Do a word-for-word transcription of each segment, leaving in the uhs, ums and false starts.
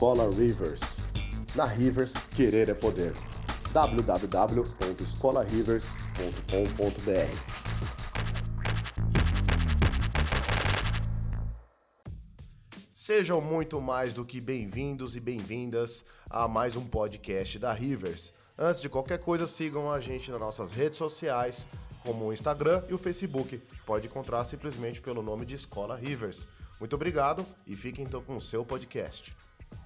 Escola Rivers. Na Rivers, querer é poder. w w w ponto escola rivers ponto com ponto b r Sejam muito mais do que bem-vindos e bem-vindas a mais um podcast da Rivers. Antes de qualquer coisa, sigam a gente nas nossas redes sociais, como o Instagram e o Facebook. Pode encontrar simplesmente pelo nome de Escola Rivers. Muito obrigado e fiquem então com o seu podcast.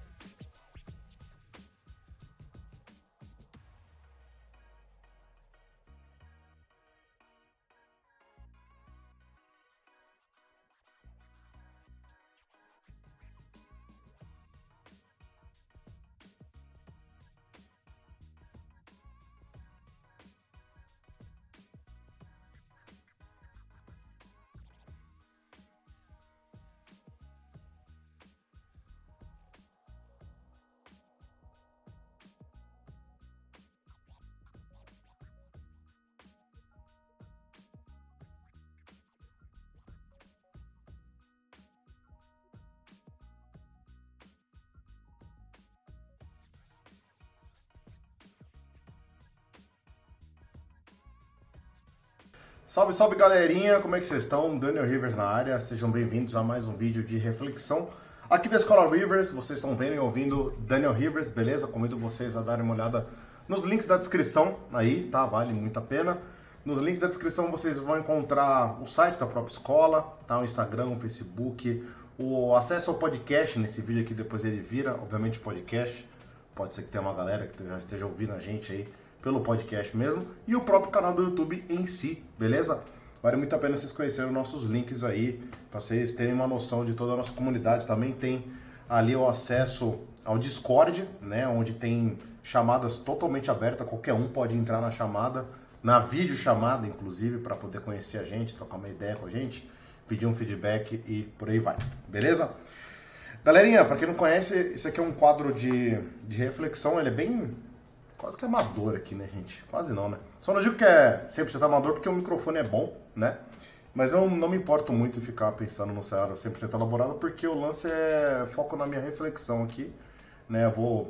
Salve, salve galerinha, como é que vocês estão? Daniel Rivers na área, sejam bem-vindos a mais um vídeo de reflexão aqui da Escola Rivers. Vocês estão vendo e ouvindo Daniel Rivers, beleza? Convido vocês a darem uma olhada nos links da descrição aí, tá? Vale muito a pena. Nos links da descrição vocês vão encontrar o site da própria escola, tá? O Instagram, o Facebook, o acesso ao podcast nesse vídeo aqui, depois ele vira, obviamente, podcast. Pode ser que tenha uma galera que já esteja ouvindo a gente aí pelo podcast mesmo, e o próprio canal do YouTube em si, beleza? Vale muito a pena vocês conhecerem os nossos links aí, para vocês terem uma noção de toda a nossa comunidade. Também tem ali o acesso ao Discord, né, onde tem chamadas totalmente abertas, qualquer um pode entrar na chamada, na videochamada, inclusive, para poder conhecer a gente, trocar uma ideia com a gente, pedir um feedback e por aí vai, beleza? Galerinha, para quem não conhece, esse aqui é um quadro de, de reflexão, ele é bem... quase que amador aqui, né, gente? Quase não, né? Só não digo que é cem por cento amador porque o microfone é bom, né? Mas eu não me importo muito em ficar pensando no cenário cem por cento elaborado, porque o lance é foco na minha reflexão aqui, né? Eu vou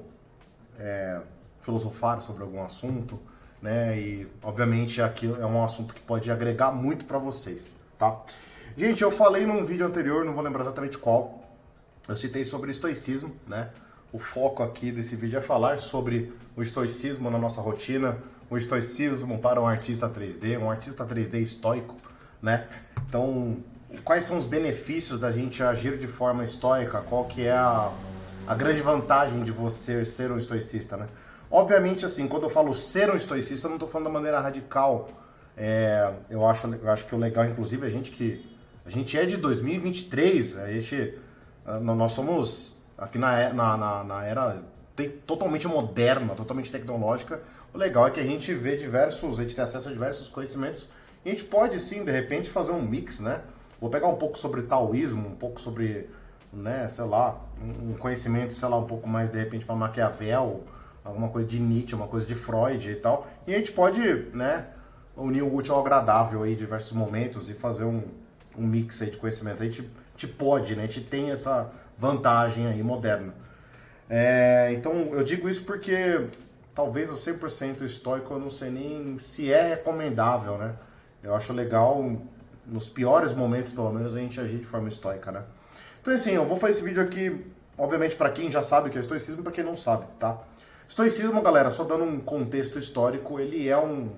é, filosofar sobre algum assunto, né? E, obviamente, aqui é um assunto que pode agregar muito pra vocês, tá? Gente, eu falei num vídeo anterior, não vou lembrar exatamente qual, eu citei sobre estoicismo, né? O foco aqui desse vídeo é falar sobre o estoicismo na nossa rotina, o estoicismo para um artista três D, um artista três D estoico, né? Então, quais são os benefícios da gente agir de forma estoica? Qual que é a, a grande vantagem de você ser um estoicista, né? Obviamente, assim, quando eu falo ser um estoicista, eu não estou falando da maneira radical. É, eu, acho, eu acho que o legal, inclusive, a gente que... A gente é de dois mil e vinte e três, a gente... Nós somos... Aqui na, na, na, na era totalmente moderna, totalmente tecnológica, o legal é que a gente vê diversos, a gente tem acesso a diversos conhecimentos e a gente pode sim, de repente, fazer um mix, né? Vou pegar um pouco sobre taoísmo, um pouco sobre, né, sei lá, um conhecimento, sei lá, um pouco mais, de repente, para Maquiavel, alguma coisa de Nietzsche, uma coisa de Freud e tal, e a gente pode, né, unir o útil ao agradável aí em diversos momentos e fazer um, um mix aí de conhecimentos. A gente, a gente pode, né? A gente tem essa vantagem aí moderna. É, então eu digo isso porque talvez o cem por cento estoico eu não sei nem se é recomendável, né? Eu acho legal, nos piores momentos pelo menos, a gente agir de forma estoica, né? Então assim, eu vou fazer esse vídeo aqui, obviamente para quem já sabe o que é estoicismo e para quem não sabe, tá? Estoicismo, galera, só dando um contexto histórico, ele é um,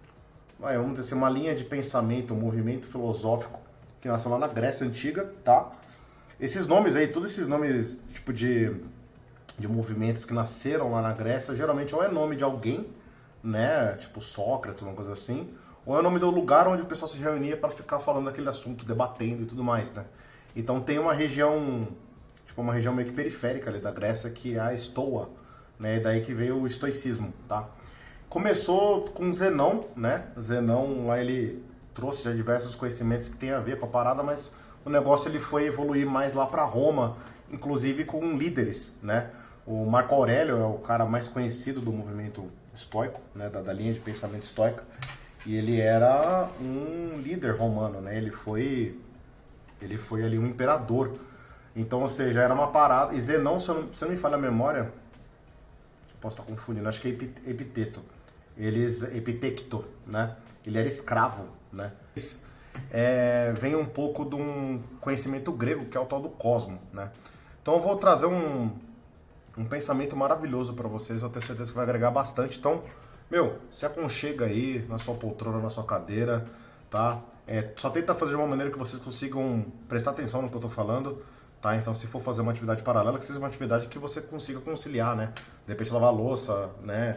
vamos dizer assim, uma linha de pensamento, um movimento filosófico que nasceu lá na Grécia Antiga, tá? Esses nomes aí, todos esses nomes tipo de, de movimentos que nasceram lá na Grécia, geralmente ou é nome de alguém, né, tipo Sócrates, uma coisa assim, ou é o nome do lugar onde o pessoal se reunia para ficar falando daquele assunto, debatendo e tudo mais, né. Então tem uma região, tipo uma região meio que periférica ali da Grécia, que é a Estoa, né, daí que veio o estoicismo, tá. Começou com Zenão, né, Zenão lá ele trouxe já diversos conhecimentos que tem a ver com a parada, mas o negócio ele foi evoluir mais lá para Roma, inclusive com líderes, né? O Marco Aurélio é o cara mais conhecido do movimento estoico, né? Da, da linha de pensamento estoica, e ele era um líder romano, né? Ele foi, ele foi ali um imperador Então, ou seja, era uma parada. E Zenon, se eu não, se eu não me falha a memória, posso estar confundindo, acho que é Epiteto. Eles, Epitecto, né? Ele era escravo, né? É, vem um pouco de um conhecimento grego, que é o tal do cosmo, né? Então eu vou trazer um, um pensamento maravilhoso para vocês, eu tenho certeza que vai agregar bastante. Então, meu, se aconchega aí na sua poltrona, na sua cadeira, tá? É, só tenta fazer de uma maneira que vocês consigam prestar atenção no que eu tô falando, tá? Então, se for fazer uma atividade paralela, que seja uma atividade que você consiga conciliar, né? De repente lavar a louça, né?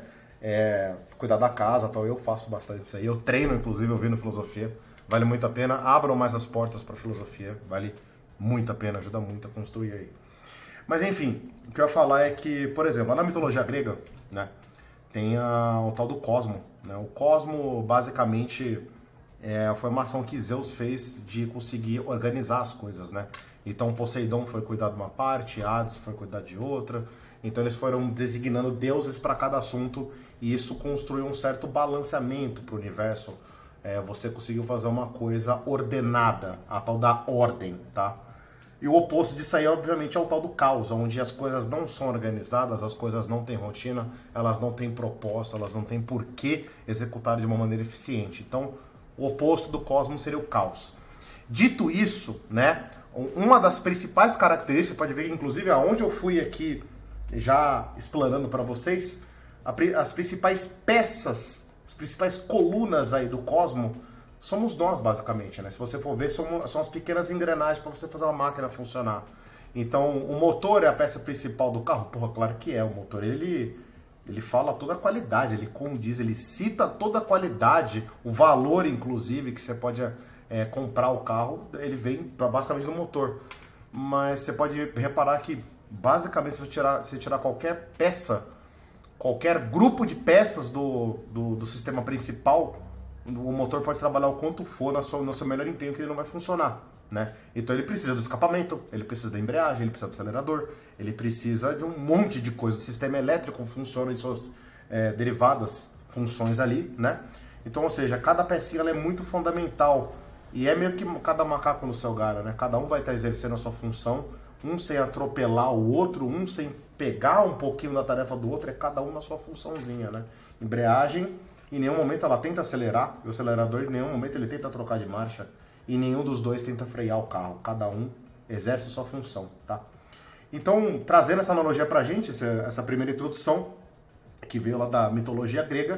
É, cuidar da casa, tal. Eu faço bastante isso aí. Eu treino, inclusive, ouvindo filosofia. Vale muito a pena. Abram mais as portas para filosofia. Vale muito a pena, ajuda muito a construir aí. Mas enfim, o que eu ia falar é que, por exemplo, na mitologia grega, né, tem a, o tal do cosmo. Né? O cosmo, basicamente, é a formação que Zeus fez de conseguir organizar as coisas, né? Então Poseidon foi cuidar de uma parte, Hades foi cuidar de outra. Então eles foram designando deuses para cada assunto e isso construiu um certo balanceamento para o universo. É, você conseguiu fazer uma coisa ordenada, a tal da ordem, tá? E o oposto disso aí, obviamente, é o tal do caos, onde as coisas não são organizadas, as coisas não têm rotina, elas não têm propósito, elas não têm por que executar de uma maneira eficiente. Então, o oposto do cosmos seria o caos. Dito isso, né, uma das principais características, pode ver, inclusive, aonde eu fui aqui já explanando para vocês, as principais peças, as principais colunas aí do cosmos, somos nós, basicamente, né? Se você for ver, são, são as pequenas engrenagens para você fazer uma máquina funcionar. Então, o motor é a peça principal do carro? Porra, claro que é. O motor, ele, ele fala toda a qualidade, ele condiz, ele cita toda a qualidade, o valor, inclusive, que você pode é, comprar o carro, ele vem pra, basicamente do motor. Mas você pode reparar que, basicamente, se você tirar, se tirar qualquer peça, qualquer grupo de peças do, do, do sistema principal, o motor pode trabalhar o quanto for na sua, no seu melhor empenho que ele não vai funcionar, né? Então ele precisa do escapamento, ele precisa da embreagem, ele precisa do acelerador, ele precisa de um monte de coisa. O sistema elétrico funciona em suas é, derivadas funções ali, né? Então, ou seja, cada pecinha ela é muito fundamental e é meio que cada macaco no seu galho, né? Cada um vai estar exercendo a sua função, um sem atropelar o outro, um sem pegar um pouquinho da tarefa do outro, é cada um na sua funçãozinha, né? Embreagem, em nenhum momento ela tenta acelerar, o acelerador em nenhum momento ele tenta trocar de marcha e nenhum dos dois tenta frear o carro, cada um exerce sua função, tá? Então, trazendo essa analogia pra gente, essa, essa primeira introdução, que veio lá da mitologia grega,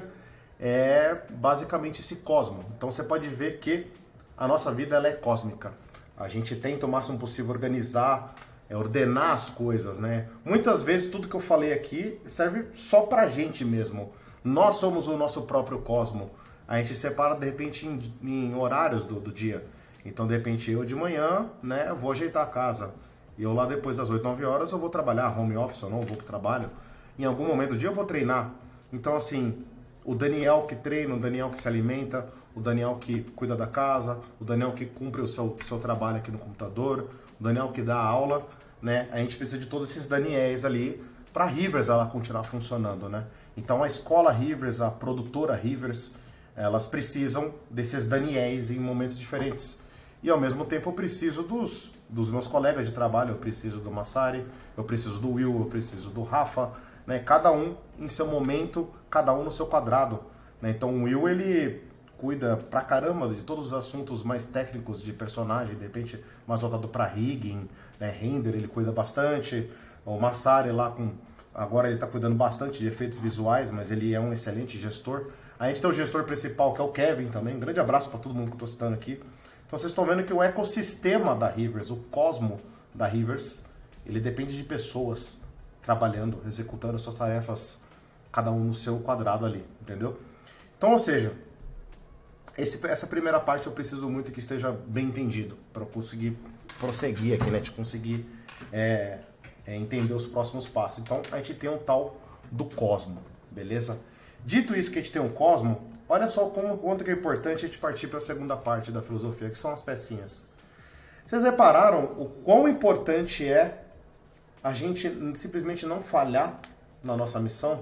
é basicamente esse cosmo. Então você pode ver que a nossa vida ela é cósmica. A gente tenta o máximo possível organizar, é, ordenar as coisas, né? Muitas vezes tudo que eu falei aqui serve só pra gente mesmo. Nós somos o nosso próprio cosmo. A gente separa, de repente, em, em horários do, do dia. Então, de repente, eu de manhã, né, vou ajeitar a casa. E eu lá depois das oito, nove horas, eu vou trabalhar, home office ou não, eu vou pro trabalho. Em algum momento do dia eu vou treinar. Então, assim, o Daniel que treina, o Daniel que se alimenta, o Daniel que cuida da casa, o Daniel que cumpre o seu, seu trabalho aqui no computador, o Daniel que dá aula, né? A gente precisa de todos esses Daniels ali para a Rivers ela continuar funcionando, né? Então a escola Rivers, a produtora Rivers, elas precisam desses Daniels em momentos diferentes. E ao mesmo tempo eu preciso dos, dos meus colegas de trabalho, eu preciso do Massari, eu preciso do Will, eu preciso do Rafa, né? Cada um em seu momento, cada um no seu quadrado, né? Então o Will, ele cuida pra caramba de todos os assuntos mais técnicos de personagem, de repente mais voltado pra rigging, né? Render, ele cuida bastante. O Massari lá com... Agora ele está cuidando bastante de efeitos visuais, mas ele é um excelente gestor. A gente tem o gestor principal, que é o Kevin também. Um grande abraço para todo mundo que eu estou citando aqui. Então vocês estão vendo que o ecossistema da Rivers, o cosmo da Rivers, ele depende de pessoas trabalhando, executando suas tarefas, cada um no seu quadrado ali, entendeu? Então, ou seja, esse, essa primeira parte eu preciso muito que esteja bem entendido, para eu conseguir prosseguir aqui, né? De conseguir... É, É entender os próximos passos. Então a gente tem um tal do cosmo, beleza? Dito isso que a gente tem um cosmo, olha só como, quanto que é importante a gente partir para a segunda parte da filosofia, que são as pecinhas. Vocês repararam o quão importante é a gente simplesmente não falhar na nossa missão?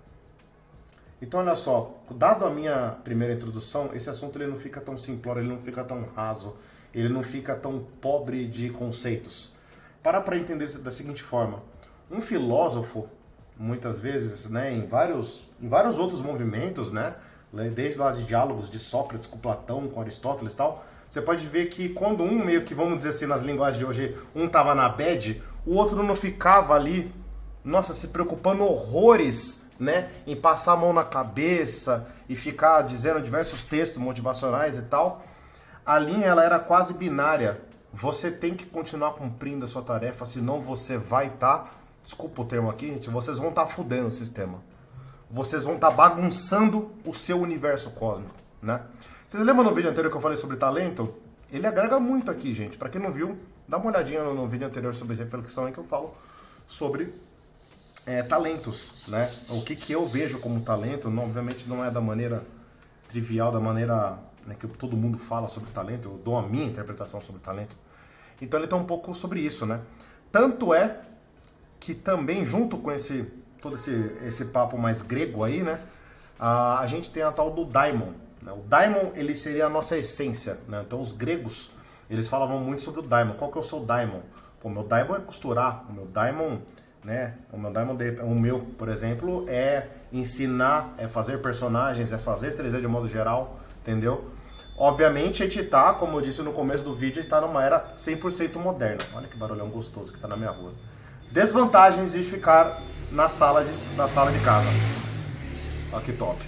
Então olha só, dado a minha primeira introdução, esse assunto ele não fica tão simplório, ele não fica tão raso, ele não fica tão pobre de conceitos. para para entender da seguinte forma. Um filósofo, muitas vezes, né, em, vários, em vários outros movimentos, né, desde lá de diálogos de Sócrates com Platão, com Aristóteles e tal, você pode ver que quando um meio que, vamos dizer assim, nas linguagens de hoje, um tava na bad, o outro não ficava ali, nossa, se preocupando horrores, né, em passar a mão na cabeça e ficar dizendo diversos textos motivacionais e tal. A linha, ela era quase binária. Você tem que continuar cumprindo a sua tarefa, senão você vai estar, tá, desculpa o termo aqui, gente, vocês vão estar tá fudendo o sistema. Vocês vão estar tá bagunçando o seu universo cósmico, né? Vocês lembram no vídeo anterior que eu falei sobre talento? Ele agrega muito aqui, gente. Para quem não viu, dá uma olhadinha no, no vídeo anterior sobre reflexão, em que eu falo sobre é, talentos, né? O que, que eu vejo como talento, não, obviamente não é da maneira trivial, da maneira, né, que todo mundo fala sobre talento. Eu dou a minha interpretação sobre talento. Então ele tá um pouco sobre isso, né? Tanto é que também, junto com esse todo esse, esse papo mais grego aí, né? A, a gente tem a tal do daimon. Né? O daimon, ele seria a nossa essência, né? Então os gregos, eles falavam muito sobre o daimon. Qual que é o seu daimon? Pô, o meu daimon é costurar. O meu daimon, né? O meu daimon, o meu, por exemplo, é ensinar, é fazer personagens, é fazer três D de modo geral, entendeu? Obviamente a gente tá, como eu disse no começo do vídeo, a gente tá numa era cem por cento moderna. Olha que barulhão gostoso que tá na minha rua. Desvantagens de ficar na sala de, na sala de casa. Olha que top.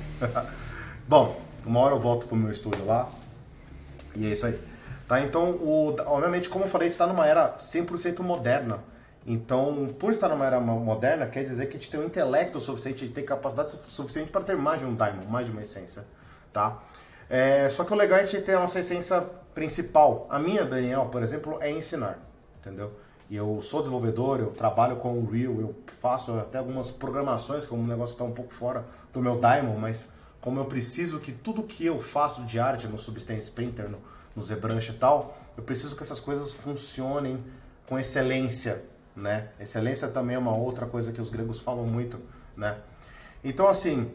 Bom, uma hora eu volto pro meu estúdio lá. E é isso aí. Tá, então, o, obviamente, como eu falei, a gente está numa era cem por cento moderna. Então, por estar numa era moderna, quer dizer que a gente tem um intelecto suficiente, a gente tem capacidade suficiente para ter mais de um daimon, mais de uma essência. Tá? É, só que o legal é a gente ter a nossa essência principal. A minha, Daniel, por exemplo, é ensinar. Entendeu? E eu sou desenvolvedor, eu trabalho com o Unreal, eu faço até algumas programações, como o negócio está um pouco fora do meu daimon, mas como eu preciso que tudo que eu faço de arte no Substance Painter, no, no ZBrush e tal, eu preciso que essas coisas funcionem com excelência, né? Excelência também é uma outra coisa que os gregos falam muito, né? Então, assim,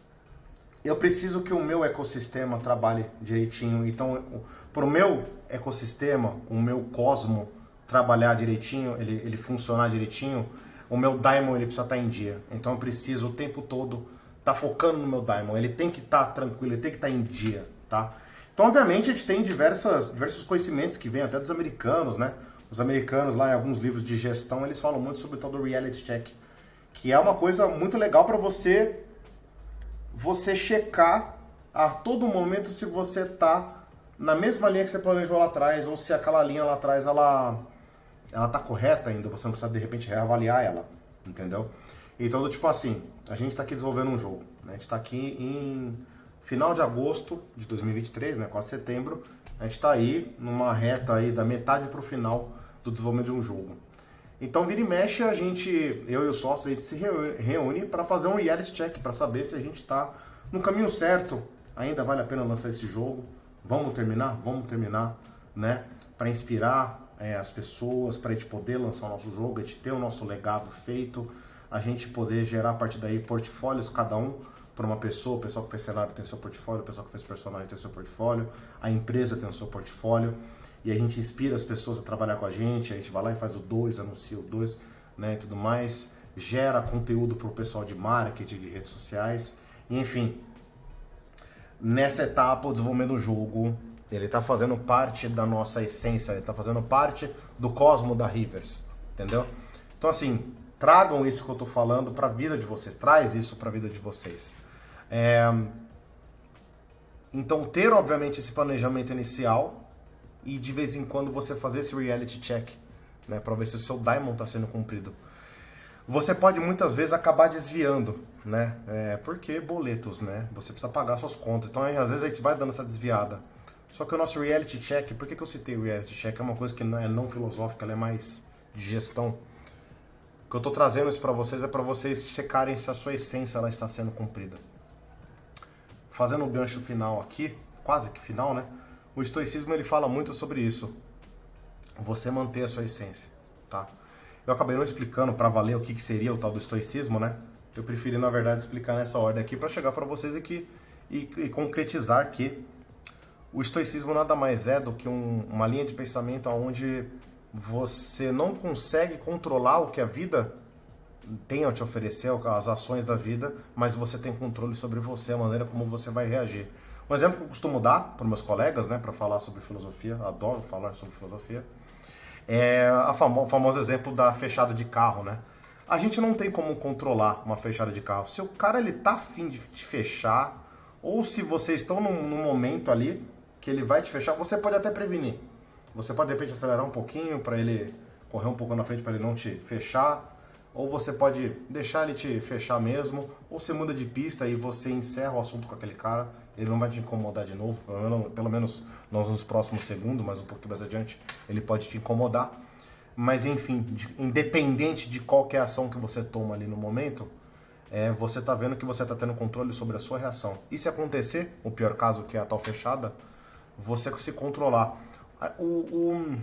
eu preciso que o meu ecossistema trabalhe direitinho. Então, para o meu ecossistema, o meu cosmo trabalhar direitinho, ele, ele funcionar direitinho, o meu daimon ele precisa estar em dia. Então eu preciso o tempo todo estar tá focando no meu daimon. Ele tem que estar tá tranquilo, ele tem que estar tá em dia, tá? Então, obviamente, a gente tem diversas, diversos conhecimentos que vêm até dos americanos, né? Os americanos, lá em alguns livros de gestão, eles falam muito sobre o tal do reality check, que é uma coisa muito legal para você, você checar a todo momento se você está na mesma linha que você planejou lá atrás, ou se aquela linha lá atrás, ela... ela tá correta ainda, você não precisa de repente reavaliar ela, entendeu? Então, do tipo assim, a gente tá aqui desenvolvendo um jogo, né? A gente tá aqui em final de agosto de dois mil e vinte e três, né? Quase setembro, a gente tá aí numa reta aí da metade pro final do desenvolvimento de um jogo. Então, vira e mexe, a gente, eu e os sócios, a gente se reúne para fazer um reality check, para saber se a gente tá no caminho certo, ainda vale a pena lançar esse jogo, vamos terminar? Vamos terminar, né? Para inspirar É, as pessoas, para a gente poder lançar o nosso jogo, a gente ter o nosso legado feito, a gente poder gerar a partir daí portfólios, cada um para uma pessoa, o pessoal que fez cenário tem o seu portfólio, o pessoal que fez personagem tem o seu portfólio, a empresa tem o seu portfólio, e a gente inspira as pessoas a trabalhar com a gente, a gente vai lá e faz o dois, anuncia o dois, né, e tudo mais, gera conteúdo para o pessoal de marketing, de redes sociais, e, enfim, nessa etapa o desenvolvimento do jogo, ele está fazendo parte da nossa essência, ele está fazendo parte do cosmo da Rivers, entendeu? Então, assim, tragam isso que eu estou falando para a vida de vocês, traz isso para a vida de vocês. É... Então, ter, obviamente, esse planejamento inicial e, de vez em quando, você fazer esse reality check, né, para ver se o seu daimon está sendo cumprido. Você pode, muitas vezes, acabar desviando, né? É, porque boletos, né? Você precisa pagar suas contas. Então, às vezes, a gente vai dando essa desviada. Só que o nosso reality check, por que, que eu citei o reality check? É uma coisa que não é não filosófica, ela é mais de gestão. O que eu estou trazendo isso para vocês é para vocês checarem se a sua essência ela está sendo cumprida. Fazendo o gancho final aqui, quase que final, né? O estoicismo ele fala muito sobre isso. Você manter a sua essência, tá? Eu acabei não explicando para valer o que, que seria o tal do estoicismo, né? Eu preferi, na verdade, explicar nessa ordem aqui para chegar para vocês aqui e, e concretizar que o estoicismo nada mais é do que um, uma linha de pensamento onde você não consegue controlar o que a vida tem a te oferecer, as ações da vida, mas você tem controle sobre você, a maneira como você vai reagir. Um exemplo que eu costumo dar para meus colegas, né, para falar sobre filosofia, adoro falar sobre filosofia, é a famo- o famoso exemplo da fechada de carro, né? A gente não tem como controlar uma fechada de carro. Se o cara ele tá afim de te fechar, ou se vocês estão num, num momento ali que ele vai te fechar, você pode até prevenir. Você pode de repente acelerar um pouquinho para ele correr um pouco na frente para ele não te fechar, ou você pode deixar ele te fechar mesmo, ou você muda de pista e você encerra o assunto com aquele cara, ele não vai te incomodar de novo, pelo menos, pelo menos nós nos próximos segundos, mas um pouquinho mais adiante ele pode te incomodar. Mas enfim, de, independente de qualquer ação que você toma ali no momento, é, você está vendo que você está tendo controle sobre a sua reação. E se acontecer, o pior caso que é a tal fechada, você se controlar. O, o,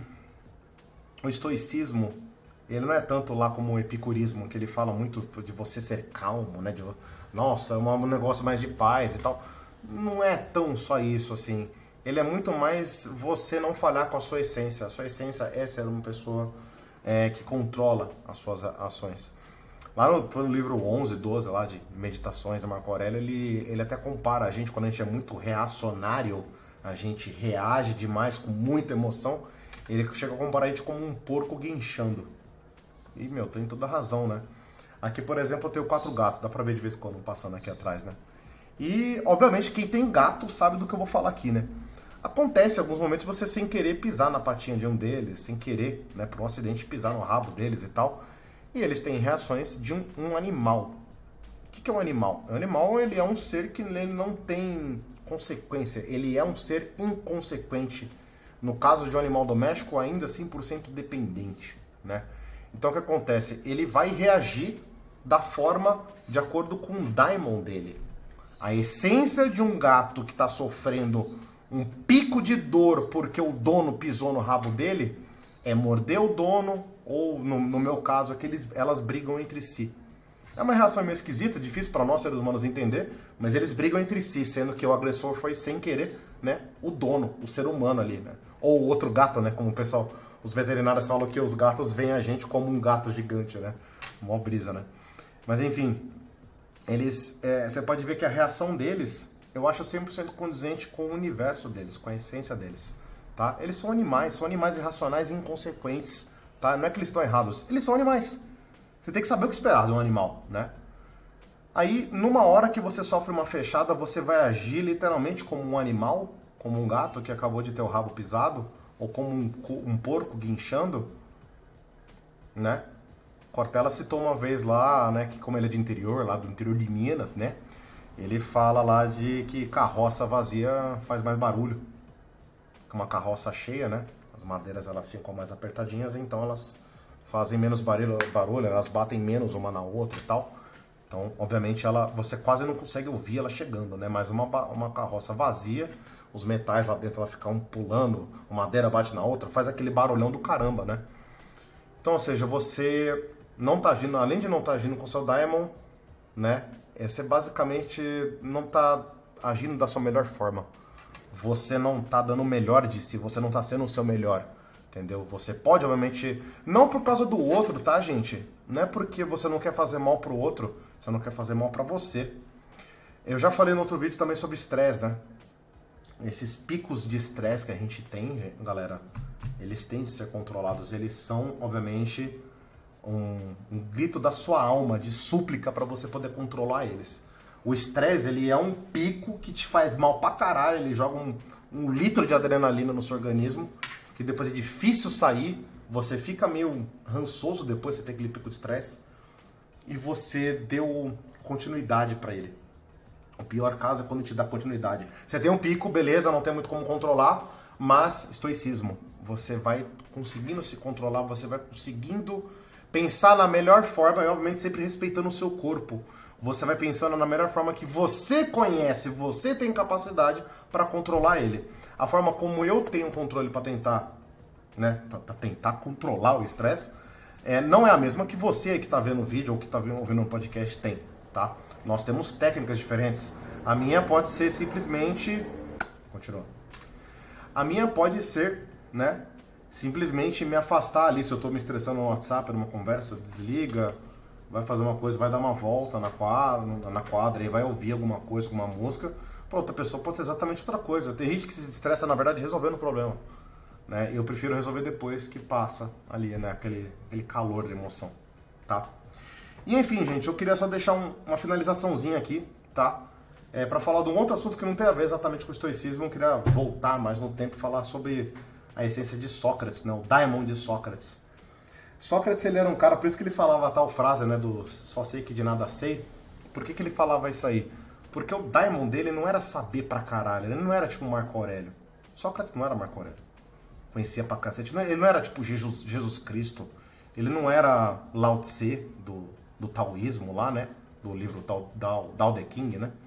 o estoicismo, ele não é tanto lá como o epicurismo, que ele fala muito de você ser calmo, né? De, nossa, é um negócio mais de paz e tal. Não é tão só isso, assim. Ele é muito mais você não falhar com a sua essência. A sua essência é ser uma pessoa é, que controla as suas ações. Lá no, no livro onze, doze, lá de Meditações do Marco Aurélio, ele, ele até compara a gente, quando a gente é muito reacionário, a gente reage demais com muita emoção, ele chega a comparar a gente como um porco guinchando. E, meu, tem toda a razão, né? Aqui, por exemplo, eu tenho quatro gatos, dá pra ver de vez em quando passando aqui atrás, né? E, obviamente, quem tem gato sabe do que eu vou falar aqui, né? Acontece em alguns momentos você sem querer pisar na patinha de um deles, sem querer, né, por um acidente, pisar no rabo deles e tal. E eles têm reações de um, um animal. O que, que é um animal? Um animal, ele é um ser que ele não tem consequência, ele é um ser inconsequente. No caso de um animal doméstico, ainda cem por cento dependente, né? Então o que acontece? Ele vai reagir da forma de acordo com o daimon dele. A essência de um gato que está sofrendo um pico de dor porque o dono pisou no rabo dele é morder o dono, ou no, no meu caso, é que eles, elas brigam entre si. É uma reação meio esquisita, difícil para nós seres humanos entender, mas eles brigam entre si, sendo que o agressor foi sem querer, né, o dono, o ser humano ali, né? Ou o outro gato, né, como o pessoal, os veterinários falam que os gatos veem a gente como um gato gigante, né? Mó brisa, né? Mas enfim, eles, é, você pode ver que a reação deles, eu acho cem por cento condizente com o universo deles, com a essência deles, tá? Eles são animais, são animais irracionais e inconsequentes, tá? Não é que eles estão errados, eles são animais. Você tem que saber o que esperar de um animal, né? Aí, numa hora que você sofre uma fechada, você vai agir literalmente como um animal, como um gato que acabou de ter o rabo pisado, ou como um, um porco guinchando, né? Cortella citou uma vez lá, né, que como ele é de interior, lá do interior de Minas, né? Ele fala lá de que carroça vazia faz mais barulho que uma carroça cheia, né? As madeiras elas ficam mais apertadinhas, então elas fazem menos barulho, barulho, elas batem menos uma na outra e tal. Então, obviamente, ela, você quase não consegue ouvir ela chegando, né? Mas uma, uma carroça vazia, os metais lá dentro ela ficam pulando, uma madeira bate na outra, faz aquele barulhão do caramba, né? Então, ou seja, você não tá agindo, além de não estar tá agindo com o seu daimon, né? Você basicamente não tá agindo da sua melhor forma. Você não tá dando o melhor de si, você não tá sendo o seu melhor. Entendeu? Você pode, obviamente, não por causa do outro, tá, gente? Não é porque você não quer fazer mal pro outro, você não quer fazer mal pra você. Eu já falei no outro vídeo também sobre estresse, né? Esses picos de estresse que a gente tem, galera, eles têm de ser controlados. Eles são, obviamente, um, um grito da sua alma, de súplica pra você poder controlar eles. O estresse, ele é um pico que te faz mal pra caralho, ele joga um, um litro de adrenalina no seu organismo, que depois é difícil sair, você fica meio rançoso depois, você tem aquele pico de estresse, e você deu continuidade para ele. O pior caso é quando te dá continuidade. Você tem um pico, beleza, não tem muito como controlar, mas estoicismo. Você vai conseguindo se controlar, você vai conseguindo pensar na melhor forma, e obviamente sempre respeitando o seu corpo. Você vai pensando na melhor forma que você conhece, você tem capacidade para controlar ele. A forma como eu tenho controle para tentar, né, para tentar controlar o estresse, é, não é a mesma que você que está vendo o vídeo ou que está ouvindo o podcast tem, tá? Nós temos técnicas diferentes. A minha pode ser simplesmente, continua. A minha pode ser, né, simplesmente me afastar ali. Se eu tô me estressando no WhatsApp, numa conversa, desliga, vai fazer uma coisa, vai dar uma volta na quadra, na quadra e vai ouvir alguma coisa, alguma música. Para outra pessoa pode ser exatamente outra coisa. Tem gente que se estressa, na verdade, resolvendo o problema. Né? Eu prefiro resolver depois que passa ali, né? Aquele, aquele calor de emoção, tá? E enfim, gente, eu queria só deixar um, uma finalizaçãozinha aqui, tá? É, para falar de um outro assunto que não tem a ver exatamente com o estoicismo. Eu queria voltar mais no tempo e falar sobre a essência de Sócrates, né? O daimon de Sócrates. Sócrates, ele era um cara, por isso que ele falava a tal frase, né, do só sei que de nada sei. Por que que ele falava isso aí? Porque o daimon dele não era saber pra caralho, ele não era tipo Marco Aurélio. Sócrates não era Marco Aurélio. Conhecia pra cacete, ele não era tipo Jesus, Jesus Cristo, ele não era Lao Tse do, do taoísmo lá, né, do livro Tao, Tao, Tao Te Ching, né.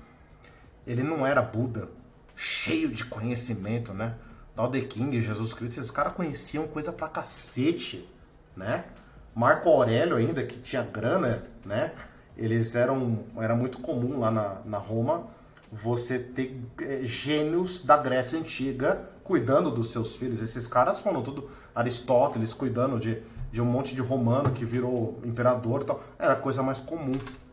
Ele não era Buda, cheio de conhecimento, né? Tao Te Ching, Jesus Cristo, esses caras conheciam coisa pra cacete, né? Marco Aurélio ainda, que tinha grana, né? Eles eram, era muito comum lá na, na Roma você ter é, gênios da Grécia Antiga cuidando dos seus filhos. Esses caras foram tudo Aristóteles cuidando de, de um monte de romano que virou imperador e tal. Era coisa mais comum.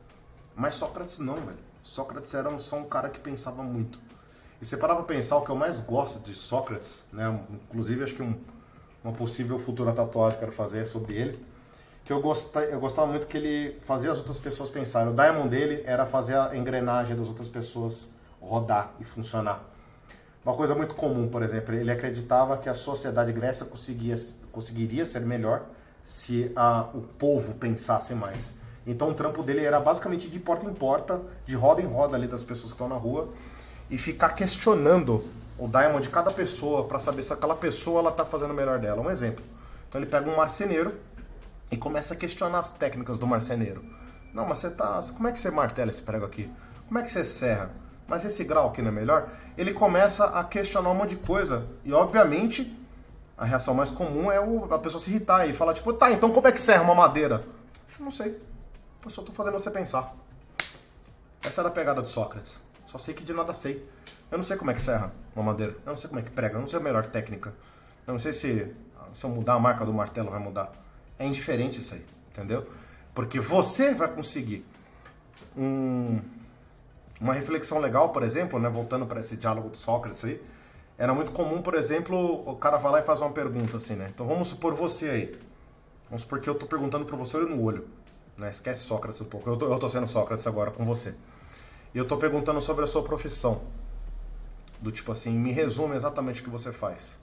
Mas Sócrates não, velho. Sócrates era um, só um cara que pensava muito. E você parava pra pensar, o que eu mais gosto de Sócrates, né? Inclusive acho que um, uma possível futura tatuagem que eu quero fazer é sobre ele, que eu gostava, eu gostava muito que ele fazia as outras pessoas pensarem. O daimon dele era fazer a engrenagem das outras pessoas rodar e funcionar. Uma coisa muito comum, por exemplo, ele acreditava que a sociedade Grécia conseguia, conseguiria ser melhor se a, o povo pensasse mais. Então o trampo dele era basicamente de porta em porta, de roda em roda ali das pessoas que estão na rua, e ficar questionando o daimon de cada pessoa para saber se aquela pessoa ela tá fazendo o melhor dela. Um exemplo. Então ele pega um marceneiro e começa a questionar as técnicas do marceneiro. Não, mas você tá... Como é que você martela esse prego aqui? Como é que você serra? Mas esse grau aqui não é melhor? Ele começa a questionar um monte de coisa. E obviamente a reação mais comum é o, a pessoa se irritar e falar tipo, tá, então como é que serra uma madeira? Não sei. Eu só tô fazendo você pensar. Essa era a pegada de Sócrates. Só sei que de nada sei. Eu não sei como é que serra uma madeira. Eu não sei como é que prega. Eu não sei a melhor técnica. Eu não sei se, se eu mudar a marca do martelo vai mudar. É indiferente isso aí, entendeu? Porque você vai conseguir um, uma reflexão legal, por exemplo, né, voltando para esse diálogo de Sócrates aí. Era muito comum, por exemplo, o cara vai lá e faz uma pergunta assim, né? Então vamos supor você aí. Vamos supor que eu tô perguntando para você olho no olho. Né? Esquece Sócrates um pouco. Eu tô, eu tô sendo Sócrates agora com você. E eu tô perguntando sobre a sua profissão. Do tipo assim, me resume exatamente o que você faz.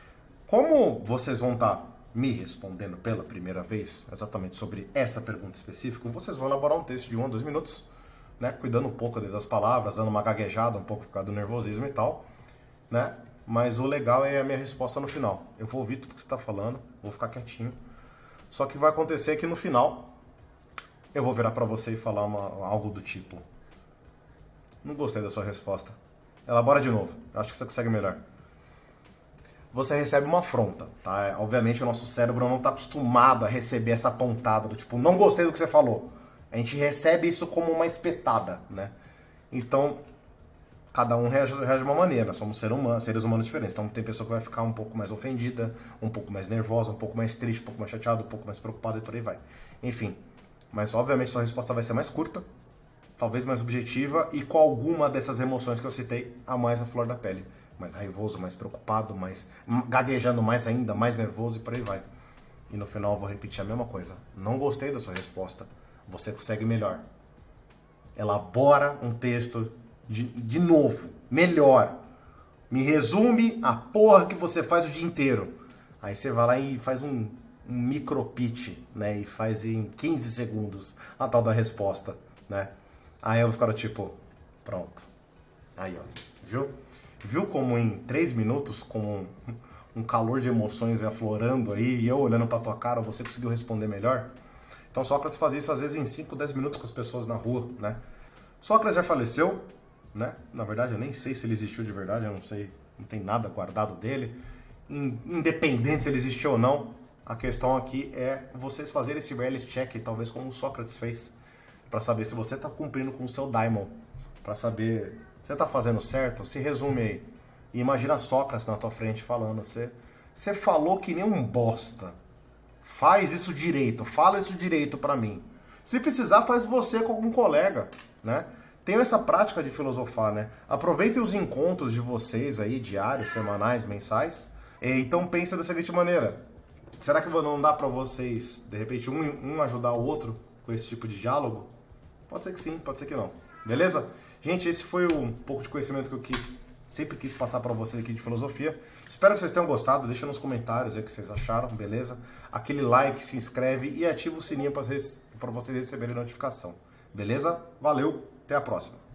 Como vocês vão estar me respondendo pela primeira vez, exatamente sobre essa pergunta específica, vocês vão elaborar um texto de um a dois minutos, né? Cuidando um pouco das palavras, dando uma gaguejada um pouco por causa do nervosismo e tal, né? Mas o legal é a minha resposta no final. Eu vou ouvir tudo que você está falando, vou ficar quietinho. Só que vai acontecer que no final eu vou virar pra você e falar uma, algo do tipo: não gostei da sua resposta. Elabora de novo. Eu acho que você consegue melhor. Você recebe uma afronta, tá? Obviamente o nosso cérebro não está acostumado a receber essa pontada do tipo, não gostei do que você falou. A gente recebe isso como uma espetada, né? Então, cada um reage, reage de uma maneira. Somos seres humanos, seres humanos diferentes. Então tem pessoa que vai ficar um pouco mais ofendida, um pouco mais nervosa, um pouco mais triste, um pouco mais chateada, um pouco mais preocupada e por aí vai. Enfim. Mas obviamente sua resposta vai ser mais curta, talvez mais objetiva e com alguma dessas emoções que eu citei a mais à flor da pele. Mais raivoso, mais preocupado, mais gaguejando mais ainda, mais nervoso e por aí vai. E no final eu vou repetir a mesma coisa. Não gostei da sua resposta. Você consegue melhor. Elabora um texto de, de novo, melhor. Me resume a porra que você faz o dia inteiro. Aí você vai lá e faz um, um micro pitch, né? E faz em quinze segundos a tal da resposta, né? Aí eu vou ficar tipo, pronto. Aí, ó, viu? Viu como em três minutos, com um, um calor de emoções aflorando aí, e eu olhando pra tua cara, você conseguiu responder melhor? Então Sócrates fazia isso às vezes em cinco, dez minutos com as pessoas na rua, né? Sócrates já faleceu, né? Na verdade eu nem sei se ele existiu de verdade, eu não sei, não tem nada guardado dele. Independente se ele existiu ou não, a questão aqui é vocês fazerem esse reality check, talvez como o Sócrates fez, pra saber se você tá cumprindo com o seu daimon, pra saber... Você tá fazendo certo? Se resume aí. E imagina Sócrates na tua frente falando. Você, Você falou que nem um bosta. Faz isso direito, fala isso direito pra mim. Se precisar, faz você com algum colega, né? Tenho essa prática de filosofar, né? Aproveitem os encontros de vocês aí, diários, semanais, mensais. Então pensa da seguinte maneira. Será que não dá pra vocês, de repente, um, um ajudar o outro com esse tipo de diálogo? Pode ser que sim, pode ser que não. Beleza? Gente, esse foi um pouco de conhecimento que eu quis, sempre quis passar pra vocês aqui de filosofia. Espero que vocês tenham gostado. Deixa nos comentários aí o que vocês acharam, beleza? Aquele like, se inscreve e ativa o sininho para vocês receberem notificação. Beleza? Valeu, até a próxima.